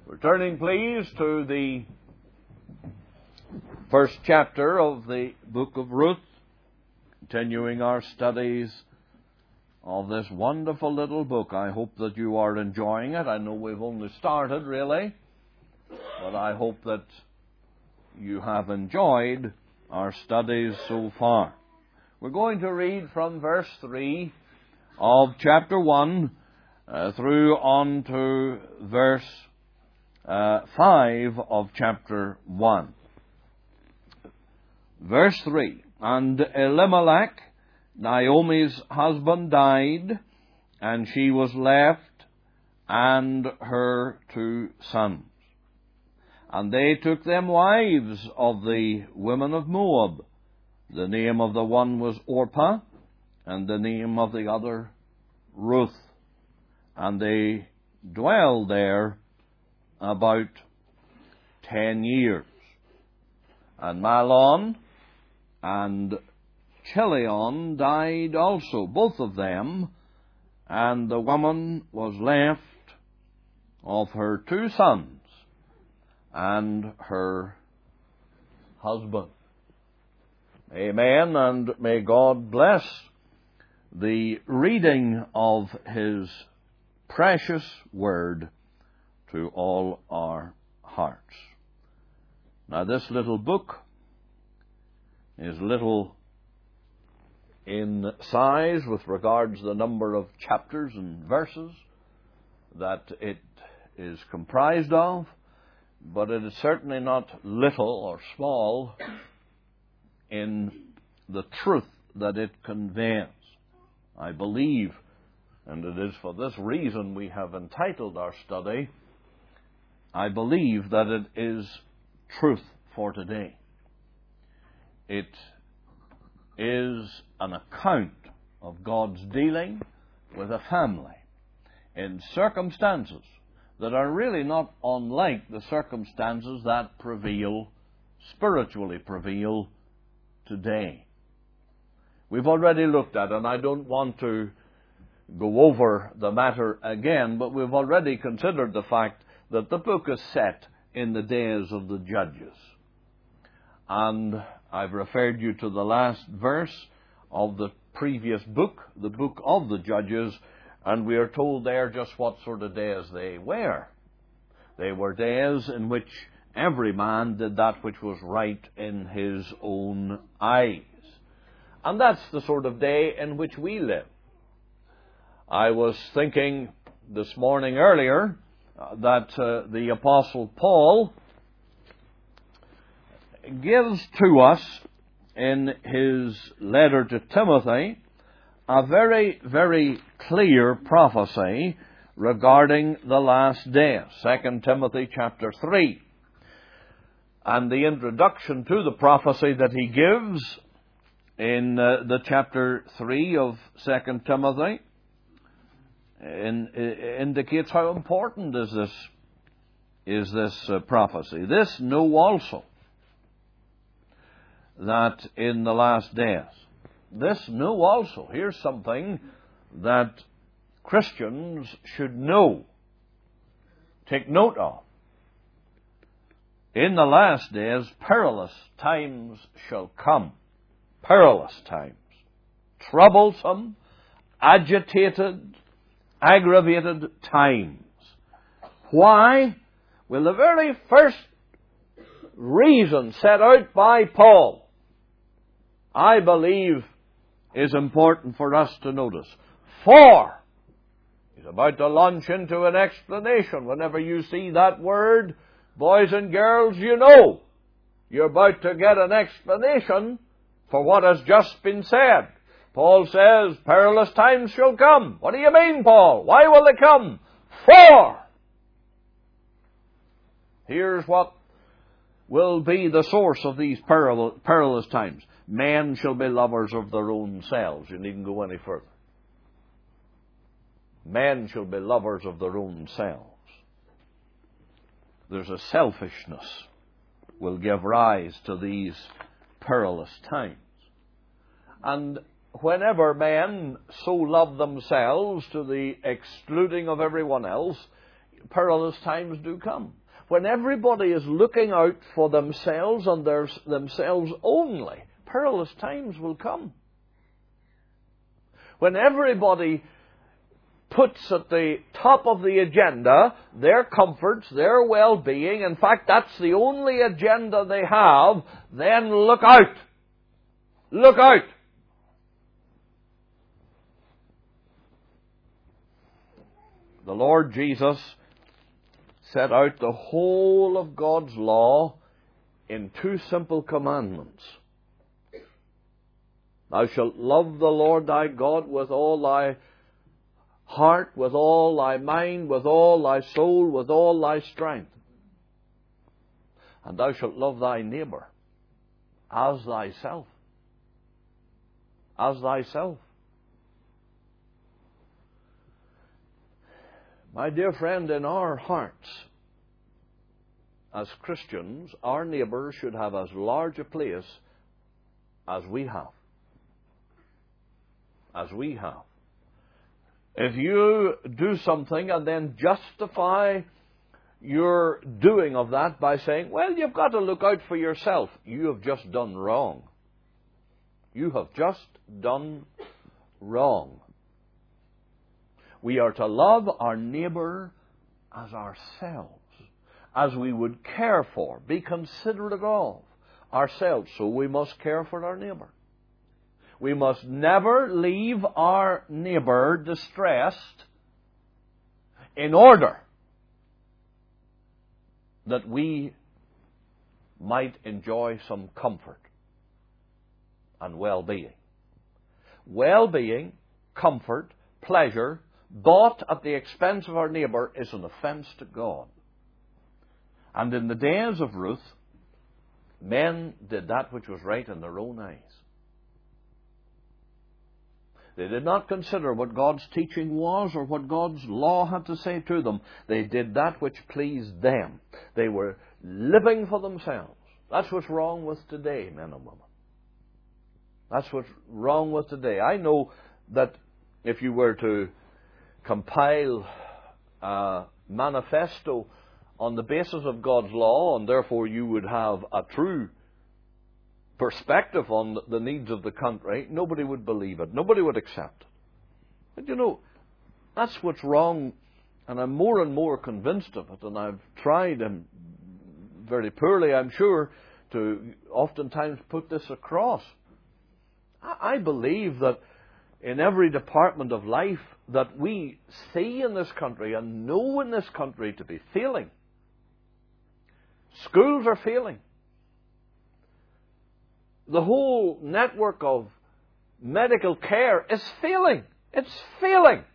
Returning, please, to the first chapter of the book of Ruth, continuing our studies of this wonderful little book. I hope that you are enjoying it. I know we've only started, really, but I hope that you have enjoyed our studies so far. We're going to read from verse 3 of chapter 1 through on to verse 5 of chapter 1. Verse 3, And Elimelech, Naomi's husband, died, and she was left, and her 2 sons. And they took them wives of the women of Moab. The name of the one was Orpah, and the name of the other Ruth. And they dwelled there about 10 years. And Mahlon and Chilion died also, both of them, and the woman was left of her 2 sons and her husband. Amen, and may God bless the reading of His precious Word to all our hearts. Now, this little book is little in size with regards to the number of chapters and verses that it is comprised of, but it is certainly not little or small in the truth that it conveys. I believe, and it is for this reason we have entitled our study, I believe that it is truth for today. It is an account of God's dealing with a family in circumstances that are really not unlike the circumstances that spiritually prevail today. We've already looked at, and I don't want to go over the matter again, but we've already considered the fact that the book is set in the days of the judges. And I've referred you to the last verse of the previous book, the book of the Judges, and we are told there just what sort of days they were. They were days in which every man did that which was right in his own eyes. And that's the sort of day in which we live. I was thinking this morning earlier that the Apostle Paul gives to us in his letter to Timothy a very, very clear prophecy regarding the last days. 2 Timothy chapter 3. And the introduction to the prophecy that he gives in the chapter 3 of 2 Timothy indicates how important is this prophecy. This know also that in the last days, here's something that Christians should know, take note of. In the last days, perilous times shall come. Perilous times. Troublesome, agitated, aggravated times. Why? Well, the very first reason set out by Paul, I believe, is important for us to notice. For, he's about to launch into an explanation. Whenever you see that word, boys and girls, you know you're about to get an explanation for what has just been said. Paul says, perilous times shall come. What do you mean, Paul? Why will they come? For, here's what will be the source of these perilous times. Men shall be lovers of their own selves. You needn't go any further. Men shall be lovers of their own selves. There's a selfishness will give rise to these perilous times. And whenever men so love themselves to the excluding of everyone else, perilous times do come. When everybody is looking out for themselves and themselves only, perilous times will come. When everybody puts at the top of the agenda their comforts, their well-being, in fact, that's the only agenda they have, then look out. Look out. The Lord Jesus set out the whole of God's law in 2 simple commandments. Thou shalt love the Lord thy God with all thy heart, with all thy mind, with all thy soul, with all thy strength. And thou shalt love thy neighbour as thyself. As thyself. My dear friend, in our hearts, as Christians, our neighbours should have as large a place as we have. As we have. If you do something and then justify your doing of that by saying, well, you've got to look out for yourself, you have just done wrong. You have just done wrong. We are to love our neighbour as ourselves, as we would care for, be considerate of ourselves. So we must care for our neighbour. We must never leave our neighbour distressed in order that we might enjoy some comfort and well-being. Well-being, comfort, pleasure, bought at the expense of our neighbour is an offence to God. And in the days of Ruth, men did that which was right in their own eyes. They did not consider what God's teaching was or what God's law had to say to them. They did that which pleased them. They were living for themselves. That's what's wrong with today, men and women. That's what's wrong with today. I know that if you were to compile a manifesto on the basis of God's law, and therefore you would have a true perspective on the needs of the country, nobody would believe it. Nobody would accept it. But you know, that's what's wrong, and I'm more and more convinced of it, and I've tried, and very poorly I'm sure, to oftentimes put this across. I believe that in every department of life that we see in this country and know in this country to be failing. Schools are failing. The whole network of medical care is failing. It's failing.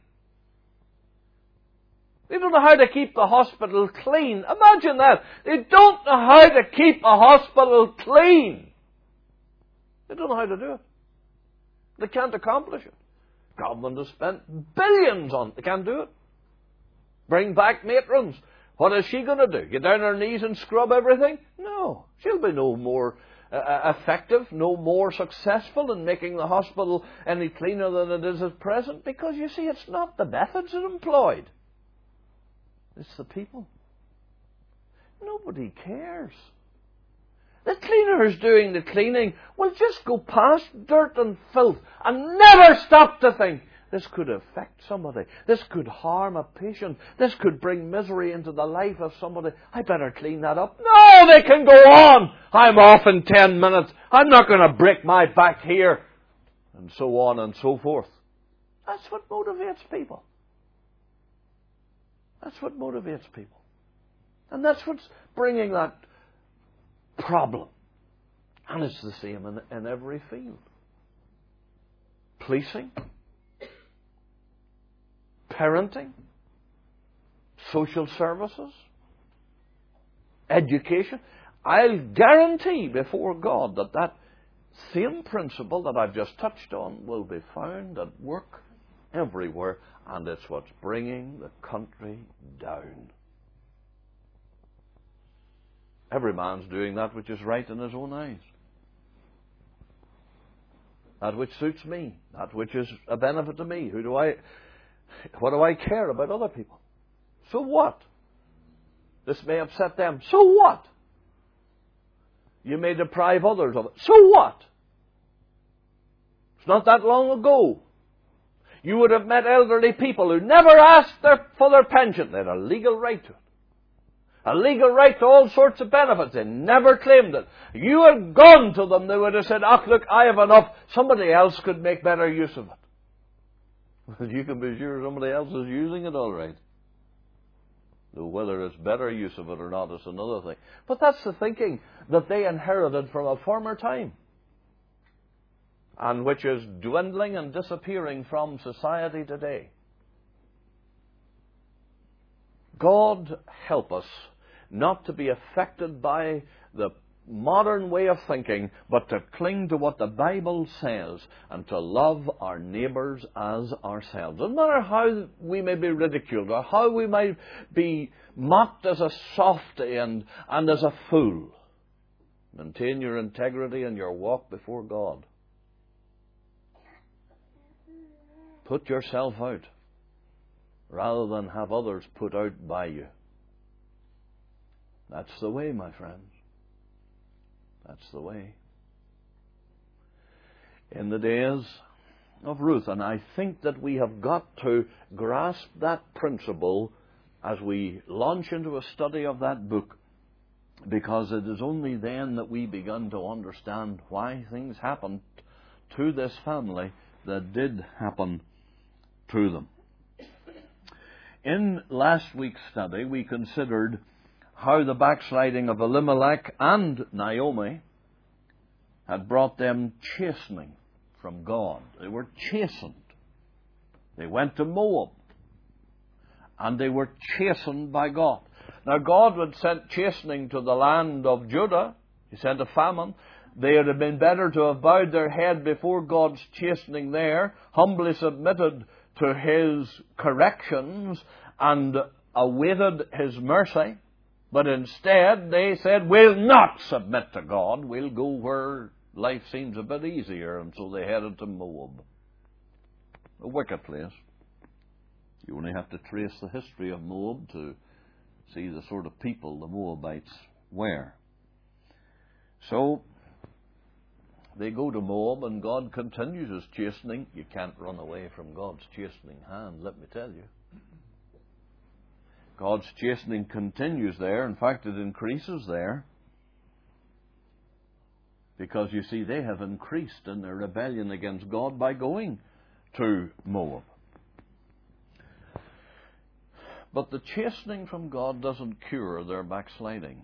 They don't know how to keep the hospital clean. Imagine that. They don't know how to keep a hospital clean. They don't know how to do it. They can't accomplish it. Government has spent billions on it. They can't do it. Bring back matrons. What is she going to do? Get down on her knees and scrub everything? No. She'll be no more effective, no more successful in making the hospital any cleaner than it is at present, because you see, it's not the methods that are employed. It's the people. Nobody cares. The cleaner who's doing the cleaning will just go past dirt and filth and never stop to think, this could affect somebody. This could harm a patient. This could bring misery into the life of somebody. I better clean that up. No, they can go on. I'm off in 10 minutes. I'm not going to break my back here. And so on and so forth. That's what motivates people. That's what motivates people. And that's what's bringing that problem. And it's the same in every field. Policing, parenting, social services, education. I'll guarantee before God that same principle that I've just touched on will be found at work everywhere, and it's what's bringing the country down. Every man's doing that which is right in his own eyes. That which suits me. That which is a benefit to me. What do I care about other people? So what? This may upset them. So what? You may deprive others of it. So what? It's not that long ago. You would have met elderly people who never asked for their pension. They had a legal right to it. A legal right to all sorts of benefits. They never claimed it. You had gone to them, they would have said, "Oh, look, I have enough. Somebody else could make better use of it." Well, you can be sure somebody else is using it all right. Though whether it's better use of it or not is another thing. But that's the thinking that they inherited from a former time, and which is dwindling and disappearing from society today. God help us not to be affected by the modern way of thinking, but to cling to what the Bible says and to love our neighbours as ourselves. No matter how we may be ridiculed or how we might be mocked as a softy and as a fool, maintain your integrity and your walk before God. Put yourself out rather than have others put out by you. That's the way, my friends. That's the way. In the days of Ruth, and I think that we have got to grasp that principle as we launch into a study of that book, because it is only then that we begin to understand why things happened to this family that did happen to them. In last week's study, we considered how the backsliding of Elimelech and Naomi had brought them chastening from God. They were chastened. They went to Moab, and they were chastened by God. Now, God had sent chastening to the land of Judah. He sent a famine. They would have been better to have bowed their head before God's chastening there, humbly submitted to His corrections, and awaited His mercy. But instead, they said, "We'll not submit to God. We'll go where life seems a bit easier." And so they headed to Moab. A wicked place. You only have to trace the history of Moab to see the sort of people the Moabites were. So, they go to Moab, and God continues His chastening. You can't run away from God's chastening hand, let me tell you. God's chastening continues there. In fact, it increases there. Because, you see, they have increased in their rebellion against God by going to Moab. But the chastening from God doesn't cure their backsliding.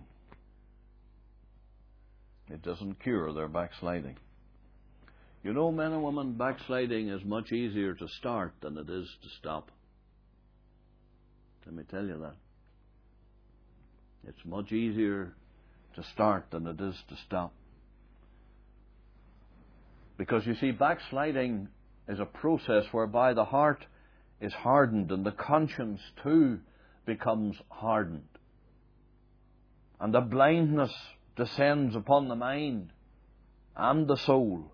It doesn't cure their backsliding. You know, men and women, backsliding is much easier to start than it is to stop. Let me tell you that. It's much easier to start than it is to stop. Because, you see, backsliding is a process whereby the heart is hardened and the conscience too becomes hardened. And the blindness descends upon the mind and the soul.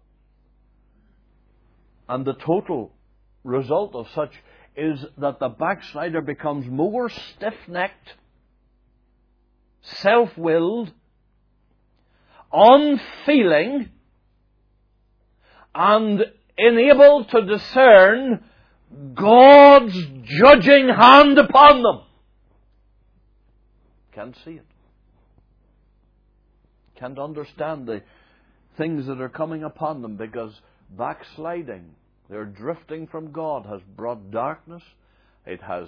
And the total result of such is that the backslider becomes more stiff-necked, self-willed, unfeeling, and unable to discern God's judging hand upon them. Can't see it. Can't understand the things that are coming upon them, because backsliding, their drifting from God, has brought darkness. It has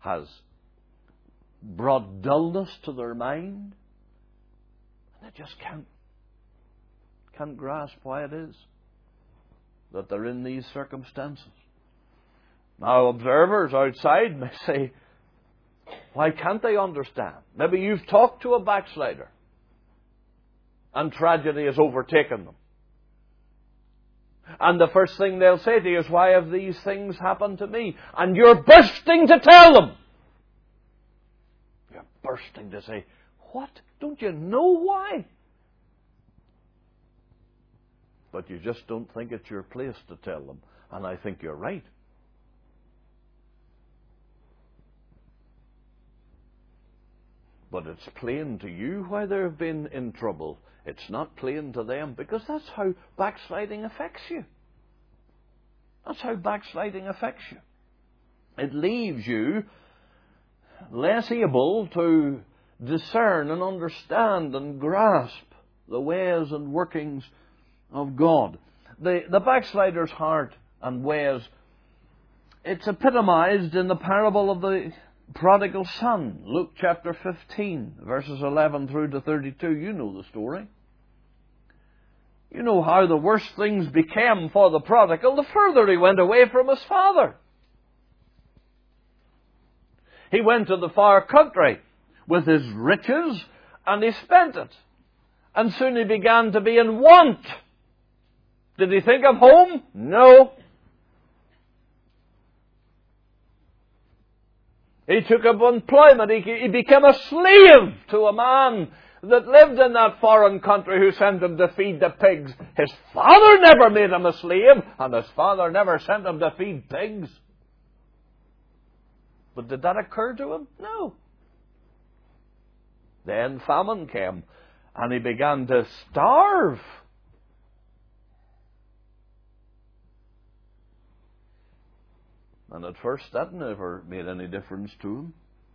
brought dullness to their mind. And they just can't grasp why it is that they're in these circumstances. Now, observers outside may say, why can't they understand? Maybe you've talked to a backslider and tragedy has overtaken them. And the first thing they'll say to you is, why have these things happened to me? And you're bursting to tell them. You're bursting to say, what? Don't you know why? But you just don't think it's your place to tell them. And I think you're right. But it's plain to you why they've been in trouble. It's not plain to them, because that's how backsliding affects you. That's how backsliding affects you. It leaves you less able to discern and understand and grasp the ways and workings of God. The backslider's heart and ways, it's epitomized in the parable of the prodigal son. Luke chapter 15, verses 11 through to 32. You know the story. You know how the worse things became for the prodigal the further he went away from his father. He went to the far country with his riches, and he spent it. And soon he began to be in want. Did he think of home? No. He took up employment. He became a slave to a man that lived in that foreign country who sent him to feed the pigs. His father never made him a slave, and his father never sent him to feed pigs. But did that occur to him? No. Then famine came, and he began to starve. And at first that never made any difference to him.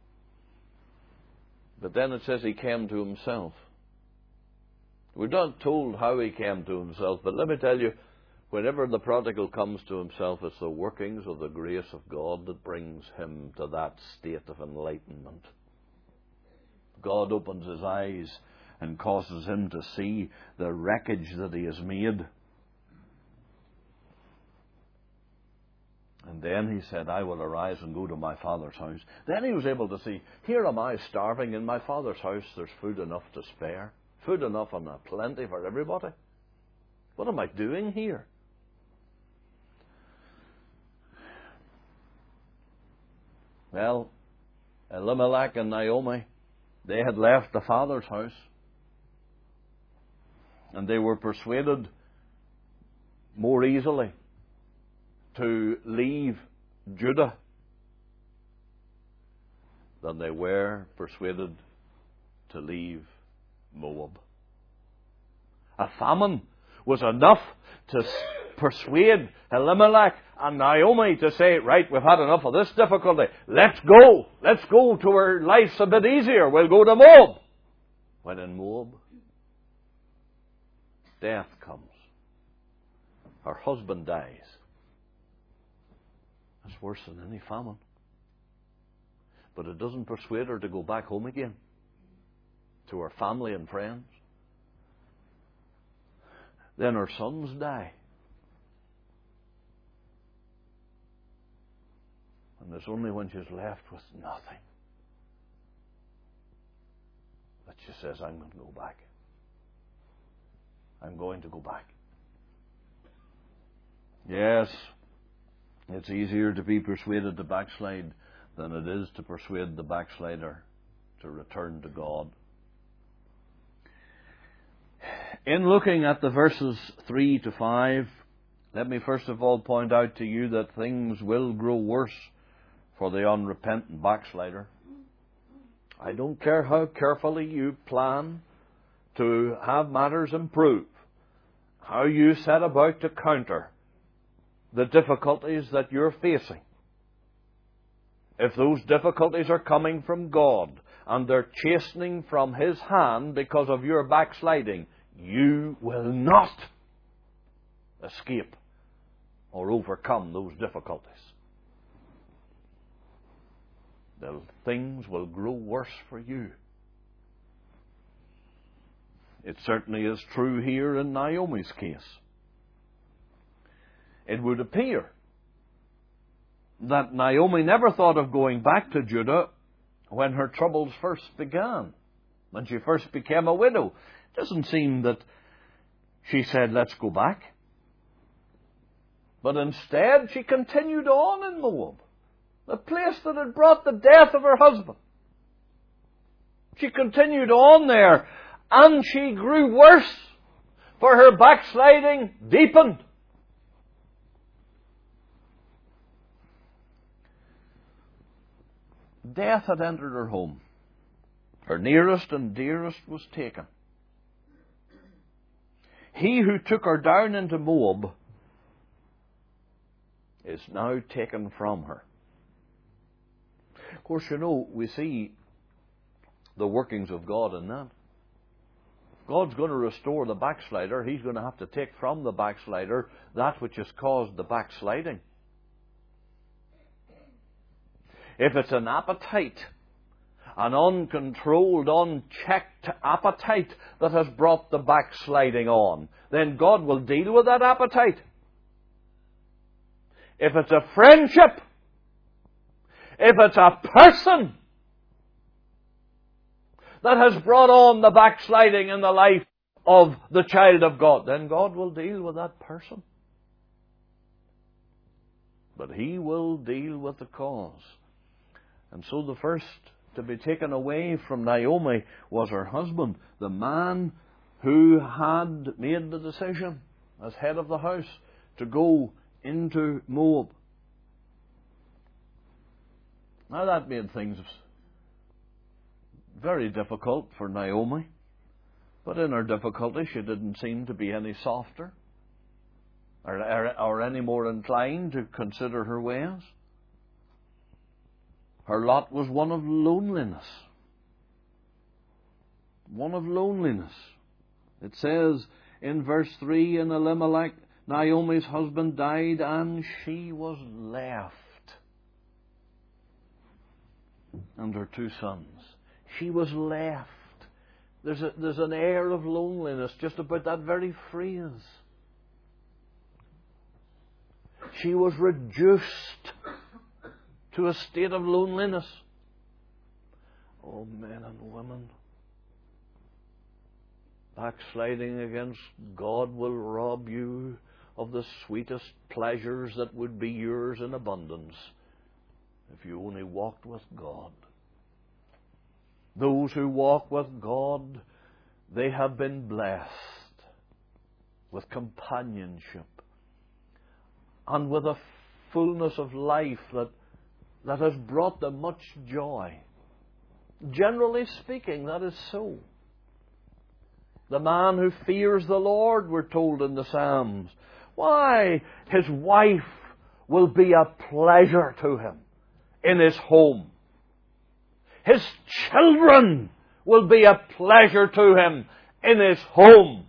But then it says he came to himself. We're not told how he came to himself, but let me tell you, whenever the prodigal comes to himself, it's the workings of the grace of God that brings him to that state of enlightenment. God opens his eyes and causes him to see the wreckage that he has made. And then he said, I will arise and go to my father's house. Then he was able to see, here am I starving in my father's house. There's food enough to spare. Food enough and plenty for everybody. What am I doing here? Well, Elimelech and Naomi, they had left the father's house. And they were persuaded more easily to leave Judah than they were persuaded to leave Moab. A famine was enough to persuade Elimelech and Naomi to say, right, we've had enough of this difficulty. Let's go. Let's go to where life's a bit easier. We'll go to Moab. When in Moab, death comes. Her husband dies. It's worse than any famine. But it doesn't persuade her to go back home again to her family and friends. Then her sons die. And it's only when she's left with nothing that she says, I'm going to go back. I'm going to go back. Yes, it's easier to be persuaded to backslide than it is to persuade the backslider to return to God. In looking at the verses 3 to 5, let me first of all point out to you that things will grow worse for the unrepentant backslider. I don't care how carefully you plan to have matters improve, how you set about to counter the difficulties that you're facing. If those difficulties are coming from God and they're chastening from His hand because of your backsliding, you will not escape or overcome those difficulties. Things will grow worse for you. It certainly is true here in Naomi's case. It would appear that Naomi never thought of going back to Judah when her troubles first began, when she first became a widow. It doesn't seem that she said, let's go back. But instead, she continued on in Moab, the place that had brought the death of her husband. She continued on there, and she grew worse, for her backsliding deepened. Death had entered her home. Her nearest and dearest was taken. He who took her down into Moab is now taken from her. Of course, you know, we see the workings of God in that. God's going to restore the backslider. He's going to have to take from the backslider that which has caused the backsliding. If it's an appetite, an uncontrolled, unchecked appetite that has brought the backsliding on, then God will deal with that appetite. If it's a friendship, if it's a person that has brought on the backsliding in the life of the child of God, then God will deal with that person. But He will deal with the cause. And so the first to be taken away from Naomi was her husband, the man who had made the decision as head of the house to go into Moab. Now that made things very difficult for Naomi, but in her difficulty she didn't seem to be any softer or any more inclined to consider her ways. Her lot was one of loneliness. One of loneliness. It says in verse 3, in Elimelech, Naomi's husband died and she was left. And her 2 sons. She was left. There's an air of loneliness just about that very phrase. She was reduced to a state of loneliness. Oh, men and women, backsliding against God will rob you of the sweetest pleasures that would be yours in abundance if you only walked with God. Those who walk with God, they have been blessed with companionship and with a fullness of life that has brought them much joy. Generally speaking, that is so. The man who fears the Lord, we're told in the Psalms, why, his wife will be a pleasure to him in his home. His children will be a pleasure to him in his home.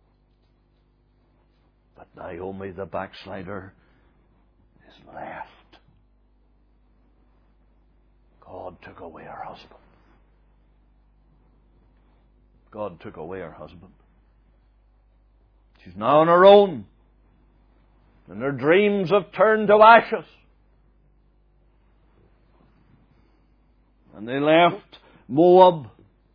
But Naomi, the backslider, is left. God took away her husband. God took away her husband. She's now on her own. And her dreams have turned to ashes. And they left Moab.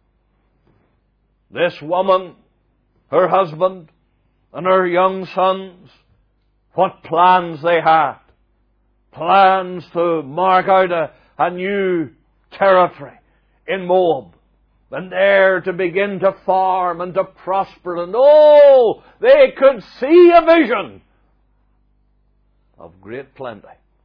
This woman, her husband, and her young sons, what plans they had. Plans to mark out a new territory in Moab. And there to begin to farm and to prosper. And oh, they could see a vision of great plenty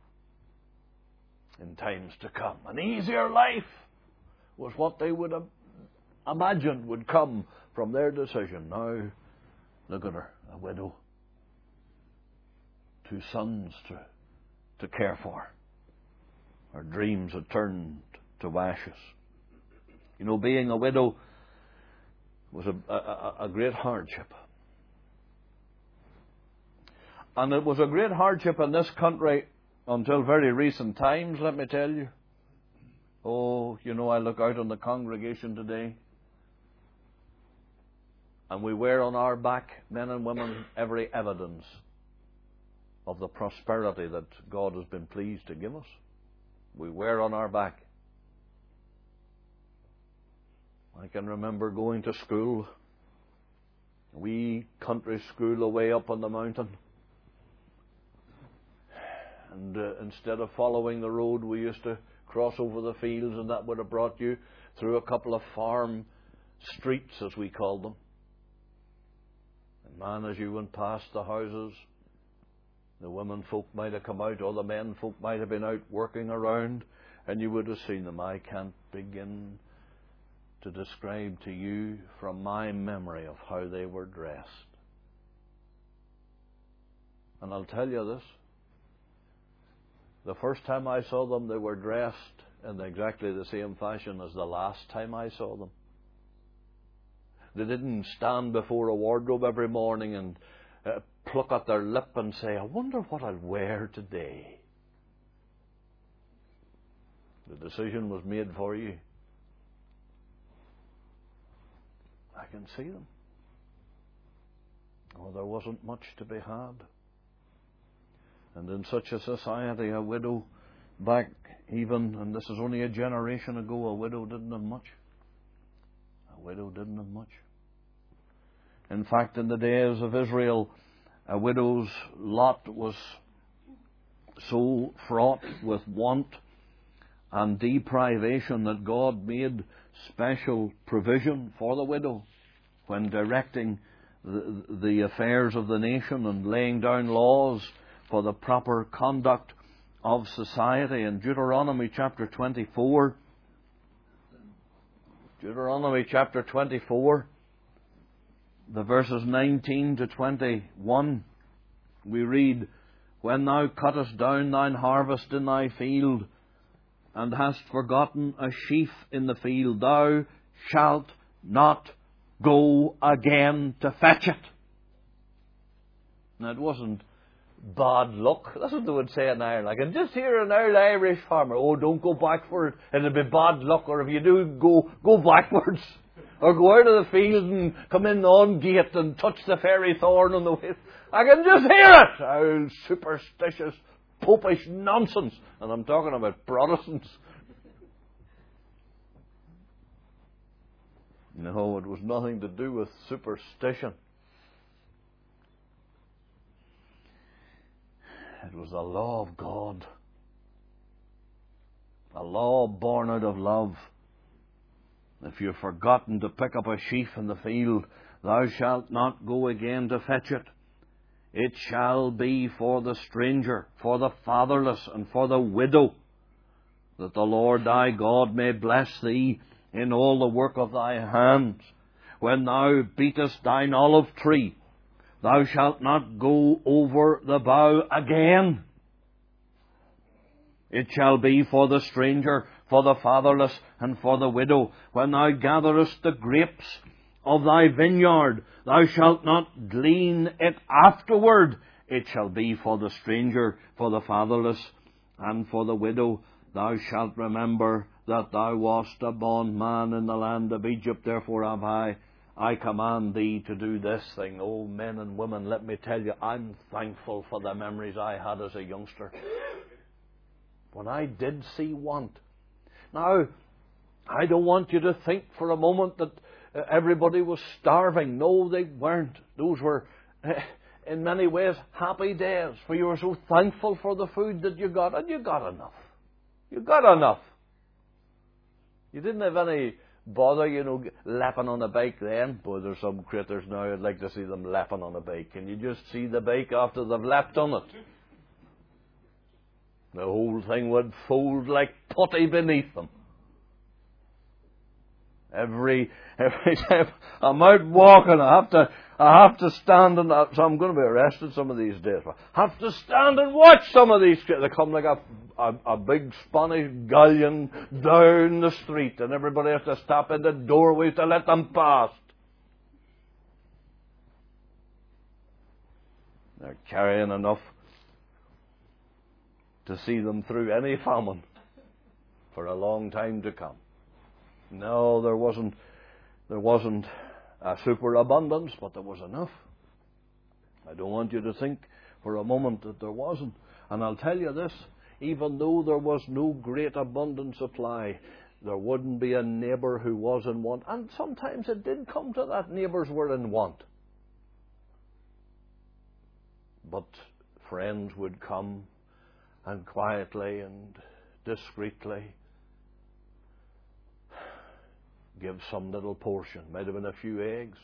in times to come. An easier life was what they would have imagined would come from their decision. Now, look at her, a widow. 2 sons to care for. Her dreams had turned to ashes. You know, being a widow was a great hardship. And it was a great hardship in this country until very recent times, let me tell you. Oh, you know, I look out on the congregation today, and we wear on our back, men and women, every evidence of the prosperity that God has been pleased to give us. We wear on our back. I can remember going to school, a wee country school away up on the mountain. And instead of following the road, we used to cross over the fields, and that would have brought you through a couple of farm streets, as we called them. And man, as you went past the houses, the women folk might have come out, or the men folk might have been out working around, and you would have seen them. I can't begin to describe to you from my memory of how they were dressed. And I'll tell you this. The first time I saw them, they were dressed in exactly the same fashion as the last time I saw them. They didn't stand before a wardrobe every morning and pluck at their lip and say, I wonder what I'll wear today. The decision was made for you. I can see them. Oh, there wasn't much to be had. And in such a society, a widow back even, and this is only a generation ago, a widow didn't have much. A widow didn't have much. In fact, in the days of Israel, a widow's lot was so fraught with want and deprivation that God made special provision for the widow when directing the affairs of the nation and laying down laws for the proper conduct of society. In Deuteronomy chapter 24, the verses 19 to 21, we read, When thou cuttest down thine harvest in thy field, and hast forgotten a sheaf in the field, thou shalt not go again to fetch it. Now, it wasn't bad luck. That's what they would say in Ireland. I can just hear an old Irish farmer, oh, don't go back for it, it'll be bad luck, or if you do, go backwards. Or go out of the field and come in on gate and touch the fairy thorn on the way. I can just hear it! Old superstitious, popish nonsense. And I'm talking about Protestants. No, it was nothing to do with superstition. It was the law of God. A law born out of love. If you've forgotten to pick up a sheaf in the field, thou shalt not go again to fetch it. It shall be for the stranger, for the fatherless, and for the widow, that the Lord thy God may bless thee in all the work of thy hands. When thou beatest thine olive tree, thou shalt not go over the bough again. It shall be for the stranger, for the fatherless, and for the widow. When thou gatherest the grapes of thy vineyard, thou shalt not glean it afterward. It shall be for the stranger, for the fatherless, and for the widow. Thou shalt remember that thou wast a bondman in the land of Egypt. Therefore have I command thee to do this thing. Oh, men and women, let me tell you, I'm thankful for the memories I had as a youngster, when I did see want. Now, I don't want you to think for a moment that everybody was starving. No, they weren't. Those were, in many ways, happy days, for you were so thankful for the food that you got, and you got enough. You got enough. You didn't have any bother, lapping on a bike then. Boy, there's some critters now, I'd like to see them lapping on a bike. Can you just see the bike after they've lapped on it? The whole thing would fold like putty beneath them. Every time I'm out walking, I have to stand and so I'm going to be arrested some of these days. I have to stand and watch some of these kids. They come like a big Spanish galleon down the street, and everybody has to stop in the doorways to let them past. They're carrying enough to see them through any famine for a long time to come. No, there wasn't a superabundance, but there was enough. I don't want you to think for a moment that there wasn't. And I'll tell you this, even though there was no great abundant supply, there wouldn't be a neighbour who was in want. And sometimes it did come to that, neighbours were in want. But friends would come and quietly and discreetly give some little portion. Might have been a few eggs.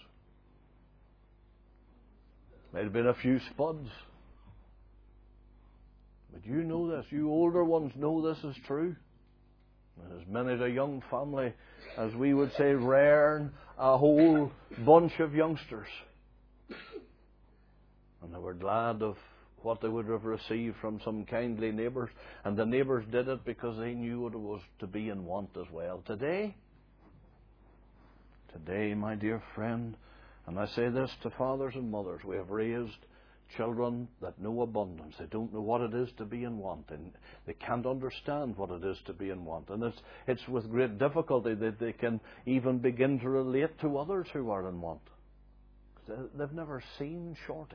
Might have been a few spuds. But you know this. You older ones know this is true. As many as a young family, as we would say, rearing a whole bunch of youngsters. And they were glad of what they would have received from some kindly neighbours. And the neighbours did it because they knew what it was to be in want as well. Today, my dear friend, and I say this to fathers and mothers, we have raised children that know abundance. They don't know what it is to be in want, and they can't understand what it is to be in want. And it's with great difficulty that they can even begin to relate to others who are in want. They've never seen shortage.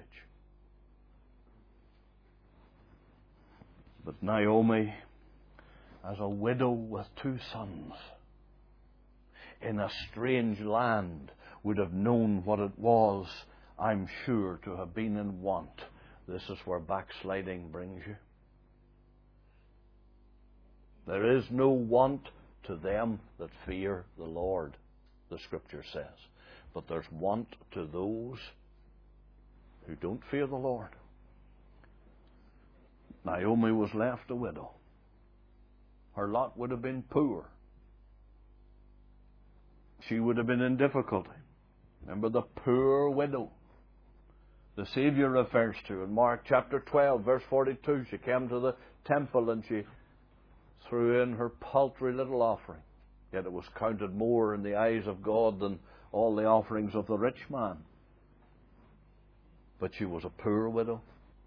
But Naomi, as a widow with 2 sons, in a strange land, would have known what it was, I'm sure, to have been in want. This is where backsliding brings you. There is no want to them that fear the Lord, the Scripture says. But there's want to those who don't fear the Lord. Naomi was left a widow. Her lot would have been poor. She would have been in difficulty. Remember the poor widow the Saviour refers to in Mark chapter 12, verse 42. She came to the temple and she threw in her paltry little offering. Yet it was counted more in the eyes of God than all the offerings of the rich man. But she was a poor widow.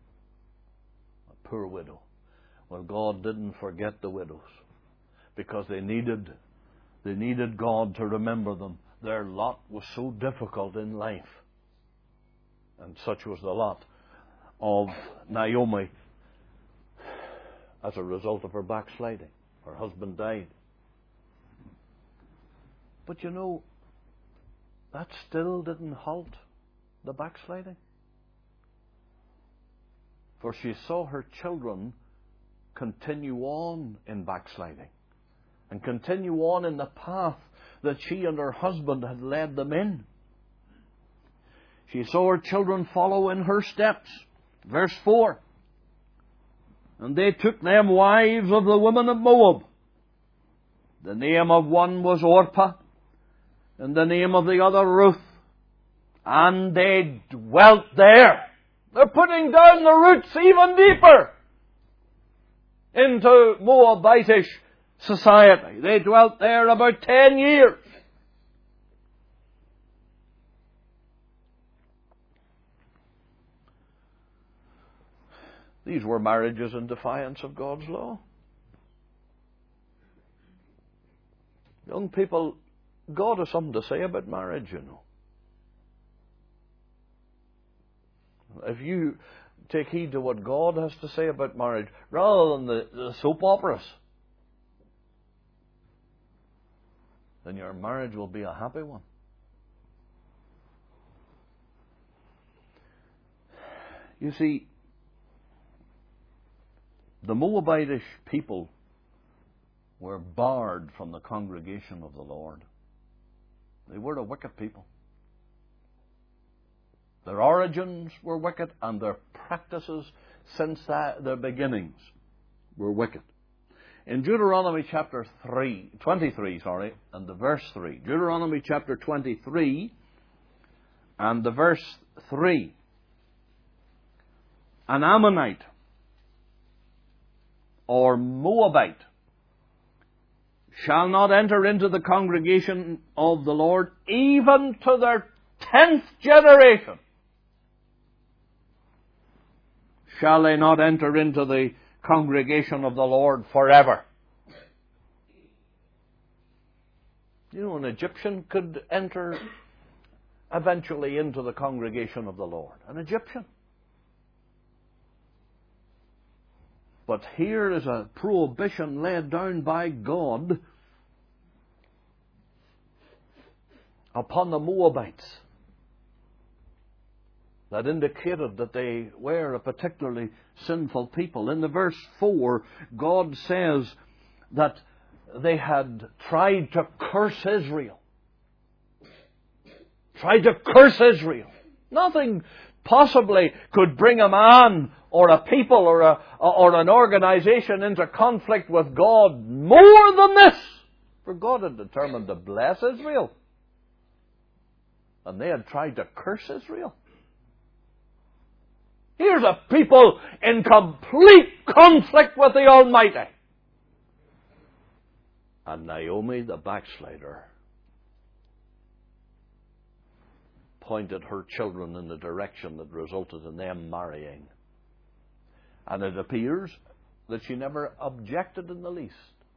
A poor widow. Well, God didn't forget the widows because they needed God to remember them. Their lot was so difficult in life. And such was the lot of Naomi as a result of her backsliding. Her husband died. But you know, that still didn't halt the backsliding. For she saw her children continue on in backsliding and continue on in the path that she and her husband had led them in. She saw her children follow in her steps. Verse 4. And they took them wives of the women of Moab. The name of one was Orpah, and the name of the other Ruth. And they dwelt there. They're putting down the roots even deeper into Moabitish society. They dwelt there about 10 years. These were marriages in defiance of God's law. Young people, God has something to say about marriage, you know. If you take heed to what God has to say about marriage, rather than the soap operas, then your marriage will be a happy one. You see, the Moabitish people were barred from the congregation of the Lord. They were a wicked people. Their origins were wicked, and their practices since their beginnings were wicked. In Deuteronomy chapter 23, and the verse 3. Deuteronomy chapter 23 and the verse 3. An Ammonite or Moabite shall not enter into the congregation of the Lord even to their 10th generation. Shall they not enter into the congregation of the Lord forever? You know, an Egyptian could enter eventually into the congregation of the Lord. An Egyptian. But here is a prohibition laid down by God upon the Moabites that indicated that they were a particularly sinful people. In the verse 4, God says that they had tried to curse Israel. Tried to curse Israel. Nothing possibly could bring a man or a people or an organization into conflict with God more than this. For God had determined to bless Israel. And they had tried to curse Israel. Here's a people in complete conflict with the Almighty. And Naomi, the backslider, pointed her children in the direction that resulted in them marrying. And it appears that she never objected in the least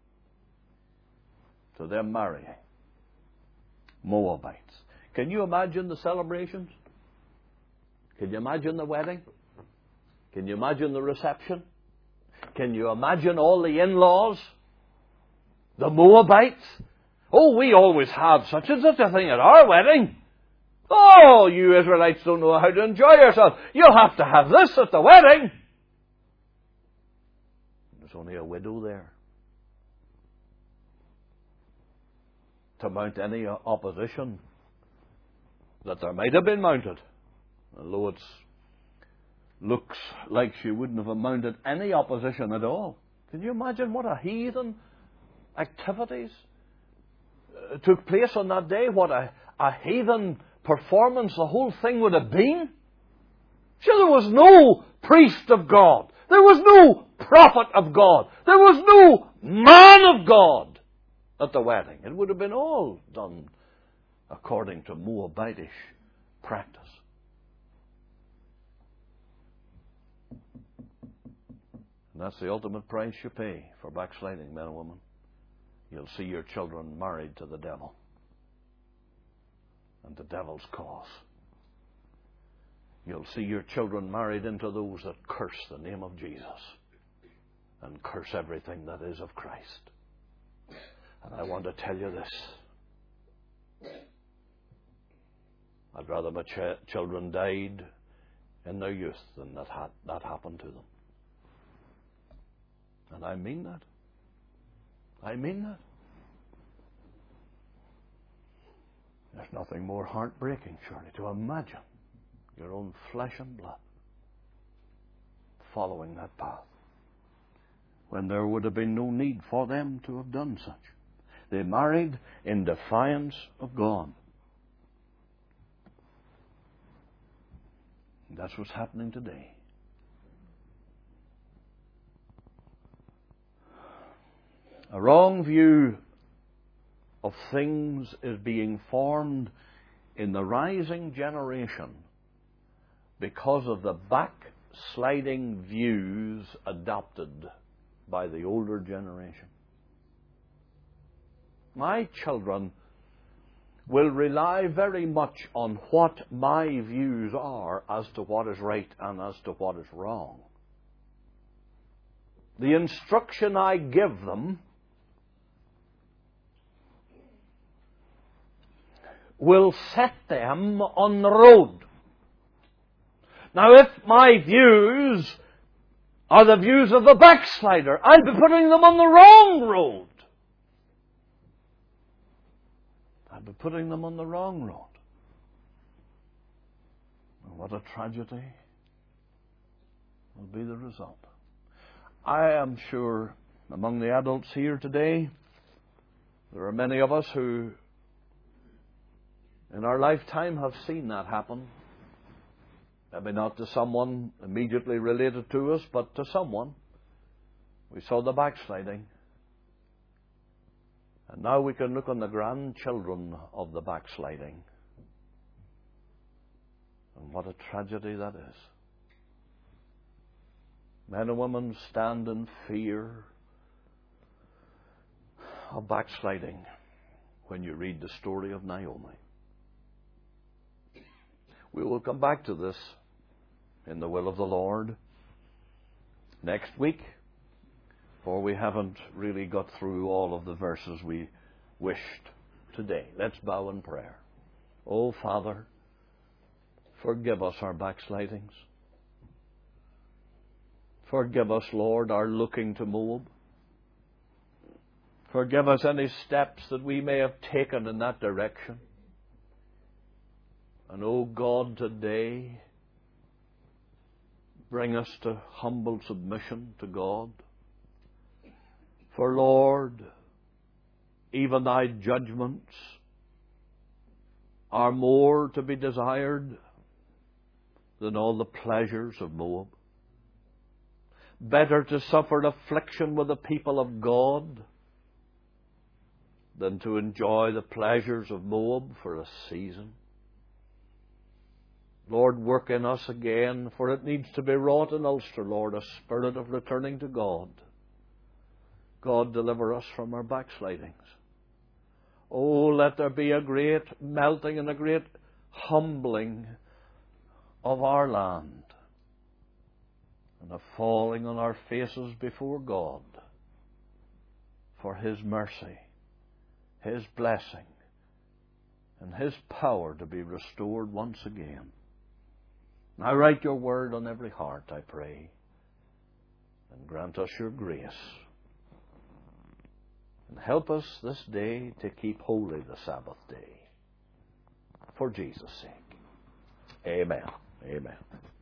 to them marrying Moabites. Can you imagine the celebrations? Can you imagine the wedding? Can you imagine the reception? Can you imagine all the in-laws? The Moabites? Oh, we always have such and such a thing at our wedding. Oh, you Israelites don't know how to enjoy yourselves. You'll have to have this at the wedding. There's only a widow there to mount any opposition that there might have been mounted, although it looks like she wouldn't have mounted any opposition at all. Can you imagine what a heathen activities took place on that day? What a heathen performance the whole thing would have been? Sure, there was no priest of God. There was no prophet of God. There was no man of God at the wedding. It would have been all done according to Moabitish practice. And that's the ultimate price you pay for backsliding, men and women. You'll see your children married to the devil and the devil's cause. You'll see your children married into those that curse the name of Jesus and curse everything that is of Christ. And I want to tell you this. I'd rather my children died in their youth than that happened to them. And I mean that. I mean that. There's nothing more heartbreaking, surely, to imagine your own flesh and blood following that path when there would have been no need for them to have done such. They married in defiance of God. And that's what's happening today. A wrong view of things is being formed in the rising generation because of the backsliding views adopted by the older generation. My children will rely very much on what my views are as to what is right and as to what is wrong. The instruction I give them will set them on the road. Now, if my views are the views of the backslider, I'll be putting them on the wrong road. I'll be putting them on the wrong road. And what a tragedy will be the result. I am sure among the adults here today, there are many of us who in our lifetime have seen that happen. Maybe not to someone immediately related to us, but to someone. We saw the backsliding. And now we can look on the grandchildren of the backsliding. And what a tragedy that is. Men and women stand in fear of backsliding when you read the story of Naomi. We will come back to this in the will of the Lord next week, for we haven't really got through all of the verses we wished today. Let's bow in prayer. Oh, Father, forgive us our backslidings. Forgive us, Lord, our looking to Moab. Forgive us any steps that we may have taken in that direction. And, oh God, today bring us to humble submission to God. For, Lord, even thy judgments are more to be desired than all the pleasures of Moab. Better to suffer affliction with the people of God than to enjoy the pleasures of Moab for a season. Lord, work in us again, for it needs to be wrought in Ulster, Lord, a spirit of returning to God. God, deliver us from our backslidings. Oh, let there be a great melting and a great humbling of our land, and a falling on our faces before God for His mercy, His blessing, and His power to be restored once again. Now write your word on every heart, I pray, and grant us your grace. And help us this day to keep holy the Sabbath day. For Jesus' sake. Amen. Amen.